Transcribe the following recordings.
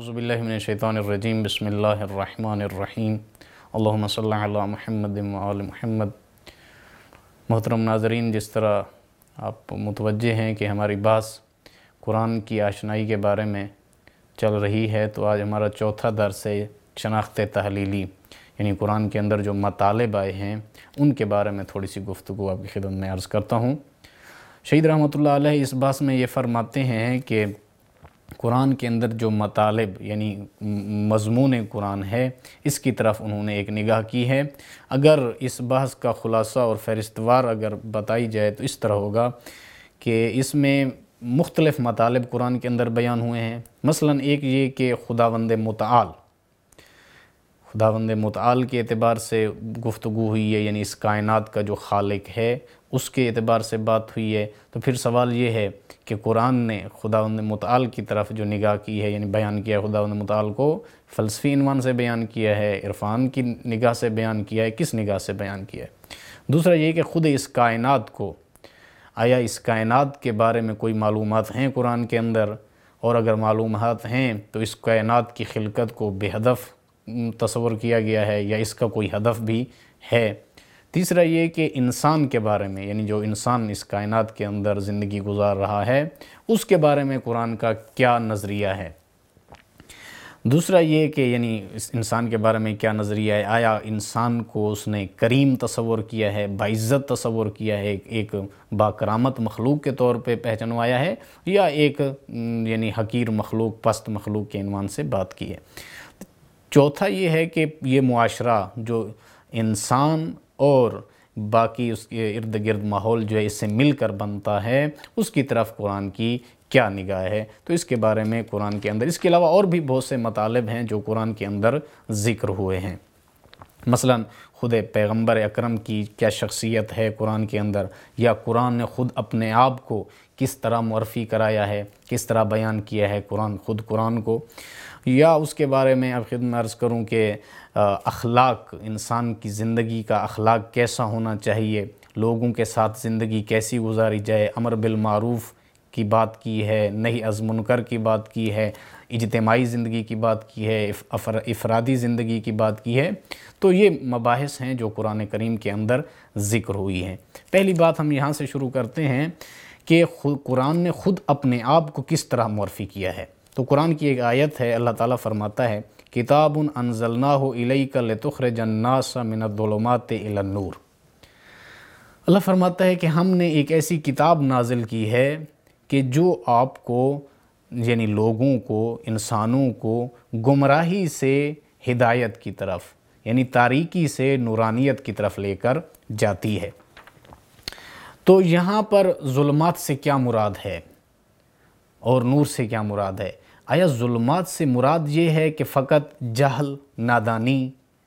اعوذ باللہ من الشیطان الرجیم بسم اللہ الرحمن الرحیم اللہم صلی علی محمد وآل محمد۔ محترم ناظرین، جس طرح آپ متوجہ ہیں کہ ہماری بحث قرآن کی آشنائی کے بارے میں چل رہی ہے، تو آج ہمارا چوتھا درس ہے شناخت تحلیلی، یعنی قرآن کے اندر جو مطالب آئے ہیں ان کے بارے میں تھوڑی سی گفتگو آپ کی خدمت میں عرض کرتا ہوں۔ شہید رحمۃ اللہ علیہ اس بحث میں یہ فرماتے ہیں کہ قرآن کے اندر جو مطالب یعنی مضمون قرآن ہے، اس کی طرف انہوں نے ایک نگاہ کی ہے۔ اگر اس بحث کا خلاصہ اور فہرستوار اگر بتائی جائے تو اس طرح ہوگا کہ اس میں مختلف مطالب قرآن کے اندر بیان ہوئے ہیں۔ مثلا ایک یہ کہ خداوند متعال کے اعتبار سے گفتگو ہوئی ہے، یعنی اس کائنات کا جو خالق ہے اس کے اعتبار سے بات ہوئی ہے۔ تو پھر سوال یہ ہے کہ قرآن نے خداوند متعال کی طرف جو نگاہ کی ہے، یعنی بیان کیا ہے، خداوند متعال کو فلسفی عنوان سے بیان کیا ہے، عرفان کی نگاہ سے بیان کیا ہے، کس نگاہ سے بیان کیا ہے؟ دوسرا یہ کہ خود اس کائنات کو، آیا اس کائنات کے بارے میں کوئی معلومات ہیں قرآن کے اندر، اور اگر معلومات ہیں تو اس کائنات کی خلقت کو بے ہدف تصور کیا گیا ہے یا اس کا کوئی ہدف بھی ہے؟ تیسرا یہ کہ انسان کے بارے میں، یعنی جو انسان اس کائنات کے اندر زندگی گزار رہا ہے اس کے بارے میں قرآن کا کیا نظریہ ہے؟ دوسرا یہ کہ یعنی اس انسان کے بارے میں کیا نظریہ ہے، آیا انسان کو اس نے کریم تصور کیا ہے، باعزت تصور کیا ہے، ایک باکرامت مخلوق کے طور پہ پہچنوایا ہے، یا ایک یعنی حقیر مخلوق، پست مخلوق کے عنوان سے بات کی ہے؟ چوتھا یہ ہے کہ یہ معاشرہ جو انسان اور باقی اس کے ارد گرد ماحول جو ہے اس سے مل کر بنتا ہے، اس کی طرف قرآن کی کیا نگاہ ہے؟ تو اس کے بارے میں قرآن کے اندر، اس کے علاوہ اور بھی بہت سے مطالب ہیں جو قرآن کے اندر ذکر ہوئے ہیں۔ مثلا خود پیغمبر اکرم کی کیا شخصیت ہے قرآن کے اندر، یا قرآن نے خود اپنے آپ کو کس طرح معرفی کرایا ہے، کس طرح بیان کیا ہے قرآن کو، یا اس کے بارے میں اب خدمت میں عرض کروں کہ اخلاق، انسان کی زندگی کا اخلاق کیسا ہونا چاہیے، لوگوں کے ساتھ زندگی کیسی گزاری جائے، امر بالمعروف کی بات کی ہے، نہی از منکر کی بات کی ہے، اجتماعی زندگی کی بات کی ہے، افرادی زندگی کی بات کی ہے۔ تو یہ مباحث ہیں جو قرآن کریم کے اندر ذکر ہوئی ہیں۔ پہلی بات ہم یہاں سے شروع کرتے ہیں کہ قرآن نے خود اپنے آپ کو کس طرح معرفی کیا ہے۔ تو قرآن کی ایک آیت ہے، اللہ تعالیٰ فرماتا ہے کتاب انزلناہ الیک لتخرج الناس من الظلمات الی النور۔ اللہ فرماتا ہے کہ ہم نے ایک ایسی کتاب نازل کی ہے کہ جو آپ کو، یعنی لوگوں کو، انسانوں کو گمراہی سے ہدایت کی طرف، یعنی تاریکی سے نورانیت کی طرف لے کر جاتی ہے۔ تو یہاں پر ظلمات سے کیا مراد ہے اور نور سے کیا مراد ہے؟ آیا ظلمات سے مراد یہ ہے کہ فقط جہل، نادانی؟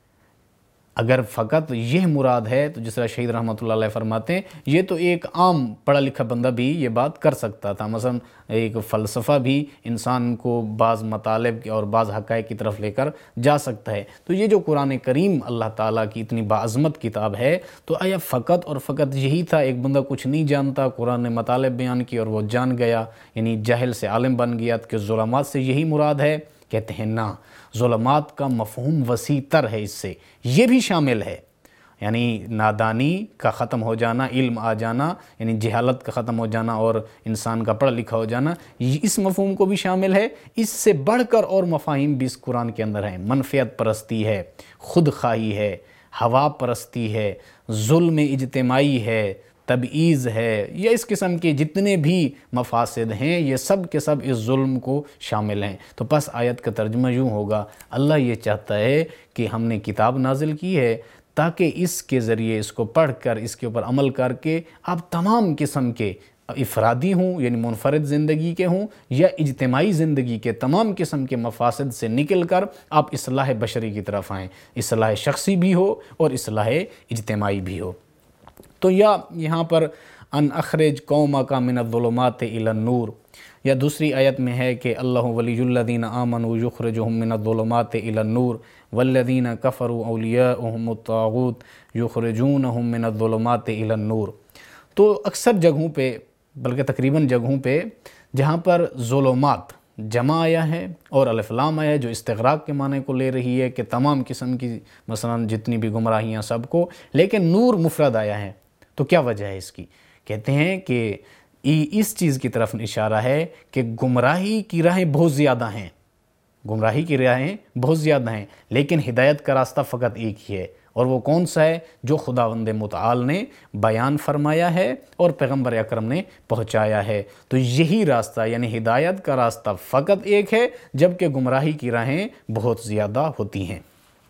اگر فقط یہ مراد ہے تو جس طرح شہید رحمۃ اللہ علیہ فرماتے ہیں، یہ تو ایک عام پڑھا لکھا بندہ بھی یہ بات کر سکتا تھا۔ مثلا ایک فلسفہ بھی انسان کو بعض مطالب اور بعض حقائق کی طرف لے کر جا سکتا ہے۔ تو یہ جو قرآن کریم اللہ تعالیٰ کی اتنی باعظمت کتاب ہے، تو آیا فقط اور فقط یہی تھا؟ ایک بندہ کچھ نہیں جانتا، قرآن نے مطالب بیان کی اور وہ جان گیا، یعنی جاہل سے عالم بن گیا، کہ ظلمات سے یہی مراد ہے؟ کہتے ہیں نا، ظلمات کا مفہوم وسیع تر ہے، اس سے یہ بھی شامل ہے، یعنی نادانی کا ختم ہو جانا، علم آ جانا، یعنی جہالت کا ختم ہو جانا اور انسان کا پڑھا لکھا ہو جانا، اس مفہوم کو بھی شامل ہے۔ اس سے بڑھ کر اور مفاہیم بھی اس قرآن کے اندر ہیں۔ منفعت پرستی ہے، خود خواہی ہے، ہوا پرستی ہے، ظلم اجتماعی ہے، تبعیض ہے، یا اس قسم کے جتنے بھی مفاسد ہیں، یہ سب کے سب اس ظلم کو شامل ہیں۔ تو پس آیت کا ترجمہ یوں ہوگا، اللہ یہ چاہتا ہے کہ ہم نے کتاب نازل کی ہے تاکہ اس کے ذریعے، اس کو پڑھ کر، اس کے اوپر عمل کر کے آپ تمام قسم کے، افرادی ہوں یعنی منفرد زندگی کے ہوں یا اجتماعی زندگی کے، تمام قسم کے مفاسد سے نکل کر آپ اصلاح بشری کی طرف آئیں، اصلاح شخصی بھی ہو اور اصلاح اجتماعی بھی ہو۔ تو یا یہاں پر ان اخرج قومک من الظلمات الی النور، یا دوسری آیت میں ہے کہ اللہ ولی الذین آمنوا یخرجہم من الظلمات الی النور والذین کفروا اولیاؤہم الطاغوت یخرجونہم من الظلمات الی النور۔ تو اکثر جگہوں پہ، بلکہ تقریباً جگہوں پہ جہاں پر ظلمات جمع آیا ہے اور الف لام آیا ہے جو استغراق کے معنی کو لے رہی ہے کہ تمام قسم کی مثلا جتنی بھی گمراہیاں سب کو، لیکن نور مفرد آیا ہے۔ تو کیا وجہ ہے اس کی؟ کہتے ہیں کہ اس چیز کی طرف اشارہ ہے کہ گمراہی کی راہیں بہت زیادہ ہیں، گمراہی کی راہیں بہت زیادہ ہیں، لیکن ہدایت کا راستہ فقط ایک ہی ہے، اور وہ کون سا ہے؟ جو خداوند متعال نے بیان فرمایا ہے اور پیغمبر اکرم نے پہنچایا ہے۔ تو یہی راستہ یعنی ہدایت کا راستہ فقط ایک ہے، جبکہ گمراہی کی راہیں بہت زیادہ ہوتی ہیں۔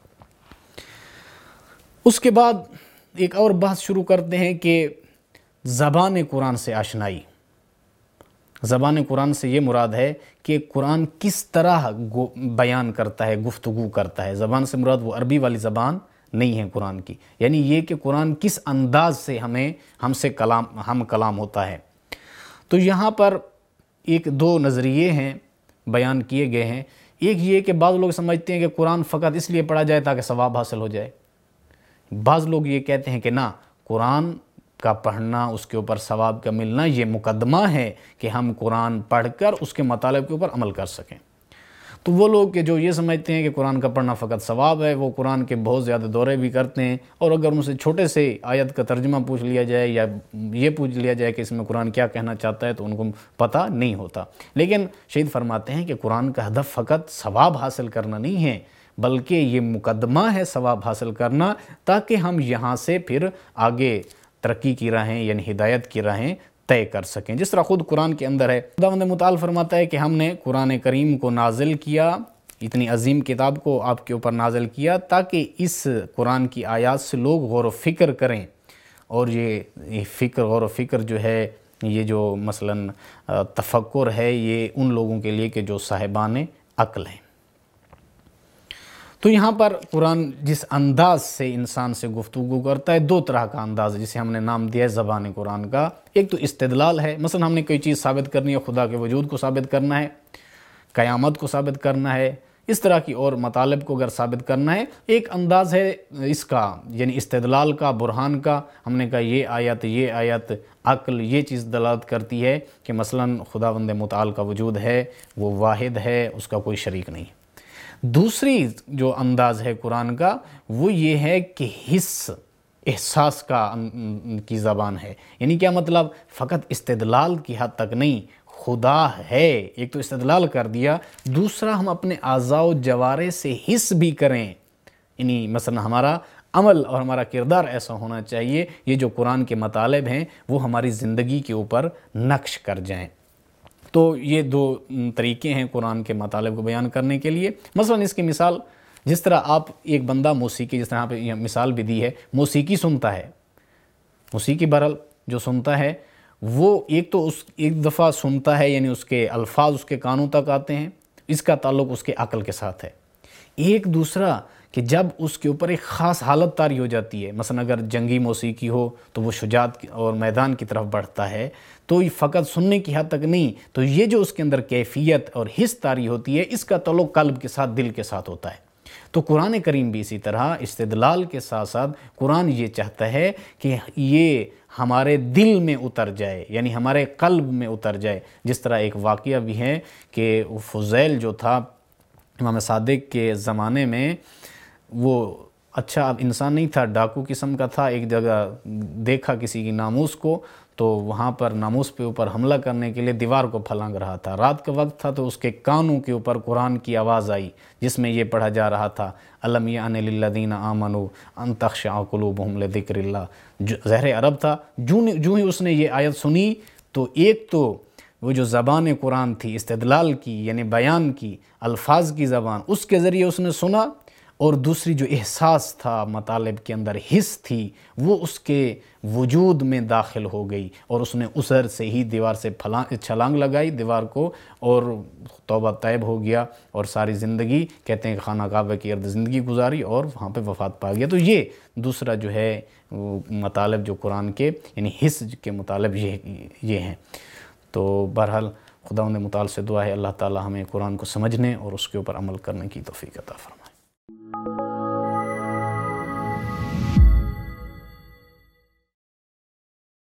اس کے بعد ایک اور بحث شروع کرتے ہیں کہ زبان قرآن سے آشنائی۔ زبان قرآن سے یہ مراد ہے کہ قرآن کس طرح بیان کرتا ہے، گفتگو کرتا ہے۔ زبان سے مراد وہ عربی والی زبان نہیں ہے قرآن کی، یعنی یہ کہ قرآن کس انداز سے ہم کلام ہوتا ہے۔ تو یہاں پر ایک دو نظریے ہیں بیان کیے گئے ہیں۔ ایک یہ کہ بعض لوگ سمجھتے ہیں کہ قرآن فقط اس لیے پڑھا جائے تاکہ ثواب حاصل ہو جائے۔ بعض لوگ یہ کہتے ہیں کہ نہ، قرآن کا پڑھنا، اس کے اوپر ثواب کا ملنا یہ مقدمہ ہے کہ ہم قرآن پڑھ کر اس کے مطالب کے اوپر عمل کر سکیں۔ تو وہ لوگ کہ جو یہ سمجھتے ہیں کہ قرآن کا پڑھنا فقط ثواب ہے، وہ قرآن کے بہت زیادہ دورے بھی کرتے ہیں، اور اگر ان سے چھوٹے سے آیت کا ترجمہ پوچھ لیا جائے یا یہ پوچھ لیا جائے کہ اس میں قرآن کیا کہنا چاہتا ہے تو ان کو پتہ نہیں ہوتا۔ لیکن شہید فرماتے ہیں کہ قرآن کا ہدف فقط ثواب حاصل کرنا نہیں ہے، بلکہ یہ مقدمہ ہے ثواب حاصل کرنا، تاکہ ہم یہاں سے پھر آگے ترقی کی راہیں یعنی ہدایت کی راہیں طے کر سکیں، جس طرح خود قرآن کے اندر ہے۔ خداوند متعال فرماتا ہے کہ ہم نے قرآن کریم کو نازل کیا، اتنی عظیم کتاب کو آپ کے اوپر نازل کیا تاکہ اس قرآن کی آیات سے لوگ غور و فکر کریں، اور یہ غور و فکر جو ہے، یہ جو مثلاً تفکر ہے، یہ ان لوگوں کے لیے کہ جو صاحبان عقل ہیں۔ تو یہاں پر قرآن جس انداز سے انسان سے گفتگو کرتا ہے، دو طرح کا انداز ہے جسے ہم نے نام دیا ہے زبان قرآن کا۔ ایک تو استدلال ہے، مثلا ہم نے کوئی چیز ثابت کرنی ہے، خدا کے وجود کو ثابت کرنا ہے، قیامت کو ثابت کرنا ہے، اس طرح کی اور مطالب کو اگر ثابت کرنا ہے۔ ایک انداز ہے اس کا یعنی استدلال کا، برہان کا، ہم نے کہا یہ آیت عقل یہ چیز دلالت کرتی ہے کہ مثلاً خداوند متعال کا وجود ہے، وہ واحد ہے، اس کا کوئی شریک نہیں۔ دوسری جو انداز ہے قرآن کا وہ یہ ہے کہ حس، احساس کی زبان ہے۔ یعنی کیا مطلب؟ فقط استدلال کی حد تک نہیں، خدا ہے، ایک تو استدلال کر دیا، دوسرا ہم اپنے اعضاء و جوارح سے حس بھی کریں، یعنی مثلا ہمارا عمل اور ہمارا کردار ایسا ہونا چاہیے، یہ جو قرآن کے مطالب ہیں وہ ہماری زندگی کے اوپر نقش کر جائیں۔ تو یہ دو طریقے ہیں قرآن کے مطالب کو بیان کرنے کے لیے۔ مثلا اس کی مثال، جس طرح آپ ایک بندہ موسیقی، جس طرح آپ یہ مثال بھی دی ہے، موسیقی سنتا ہے، موسیقی بہرحال جو سنتا ہے وہ ایک تو ایک دفعہ سنتا ہے، یعنی اس کے الفاظ اس کے کانوں تک آتے ہیں، اس کا تعلق اس کے عقل کے ساتھ ہے۔ ایک دوسرا کہ جب اس کے اوپر ایک خاص حالت طاری ہو جاتی ہے، مثلا اگر جنگی موسیقی ہو تو وہ شجاعت اور میدان کی طرف بڑھتا ہے، تو یہ فقط سننے کی حد تک نہیں، تو یہ جو اس کے اندر کیفیت اور حس طاری ہوتی ہے، اس کا تعلق قلب کے ساتھ، دل کے ساتھ ہوتا ہے۔ تو قرآن کریم بھی اسی طرح استدلال کے ساتھ ساتھ قرآن یہ چاہتا ہے کہ یہ ہمارے دل میں اتر جائے، یعنی ہمارے قلب میں اتر جائے۔ جس طرح ایک واقعہ بھی ہے کہ فضیل جو تھا امام صادق کے زمانے میں، وہ اچھا اب انسان نہیں تھا، ڈاکو قسم کا تھا، ایک جگہ دیکھا کسی کی ناموس کو، تو وہاں پر ناموس پہ اوپر حملہ کرنے کے لیے دیوار کو پھلانگ رہا تھا۔ رات کا وقت تھا تو اس کے کانوں کے اوپر قرآن کی آواز آئی جس میں یہ پڑھا جا رہا تھا، الم یعن للذین آمنوا ان تخشع قلوبہم لذکر اللہ۔ ظاہر عرب تھا، جو ہی اس نے یہ آیت سنی تو ایک تو وہ جو زبان قرآن تھی استدلال کی، یعنی بیان کی، الفاظ کی زبان، اس کے ذریعے اس نے سنا، اور دوسری جو احساس تھا مطالب کے اندر، حس تھی، وہ اس کے وجود میں داخل ہو گئی، اور اس نے اسر سے ہی دیوار سے چھلانگ لگائی دیوار کو، اور توبہ طیب ہو گیا، اور ساری زندگی کہتے ہیں کہ خانہ کعبہ کی ارد زندگی گزاری اور وہاں پہ وفات پا گیا۔ تو یہ دوسرا جو ہے مطالب جو قرآن کے یعنی حس کے مطالب یہ ہیں۔ تو بہرحال خداوند متعال سے دعا ہے اللہ تعالی ہمیں قرآن کو سمجھنے اور اس کے اوپر عمل کرنے کی توفیق عطا فرمائے۔